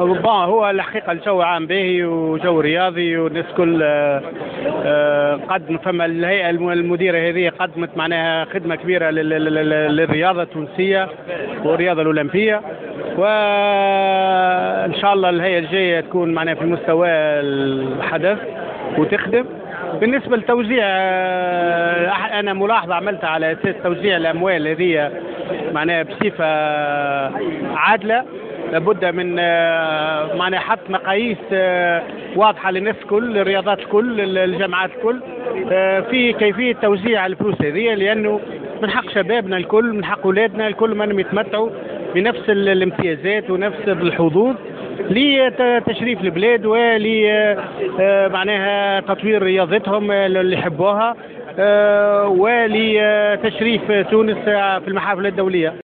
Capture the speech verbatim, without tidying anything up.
بون هو الحقيقه الجو عام باهي وجو رياضي والناس كل آه، آه، قدم. فما الهيئه المديره هذه قدمت معناها خدمه كبيره لل- لل- للرياضه التونسيه والرياضه الاولمبيه، وان شاء الله الهيئه الجايه تكون معناها في مستوى الحدث وتخدم. بالنسبه لتوزيع آه، انا ملاحظه عملتها على اساس توزيع الاموال هذه معناها بصفه عادله. لابد من آه، معناها حط مقاييس آه، واضحه للناس الكل، للرياضات الكل، الجامعات الكل، آه، في كيفيه توزيع الفلوس هذه، لانه من حق شبابنا الكل، من حق اولادنا الكل انهم يتمتعوا بنفس ال- الامتيازات ونفس الحظوظ لتشريف البلاد ول آه، معناها تطوير رياضتهم اللي يحبوها، آه، ولتشريف تونس في المحافل الدوليه.